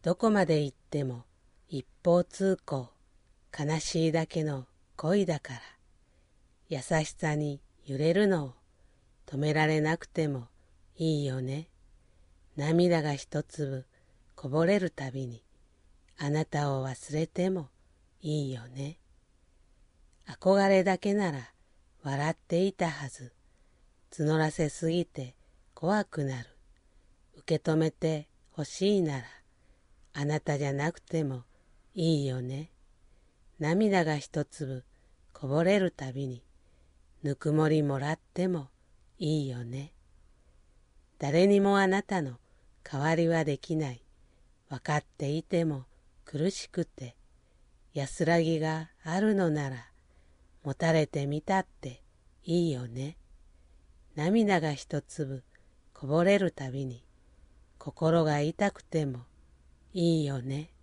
どこまで行っても一方通行、悲しいだけの恋だから。優しさに揺れるのを止められなくてもいいよね。涙が一粒こぼれるたびにあなたを忘れてもいいよね。憧れだけなら笑っていたはず。募らせすぎて怖くなる。受け止めてほしいならあなたじゃなくてもいいよね。涙が一粒こぼれるたびにぬくもりもらってもいいよね。誰にもあなたの代わりはできない。わかっていても苦しくて安らぎがあるのなら持たれてみたっていいよね。涙が一粒こぼれるたびに心が痛くてもいいよね。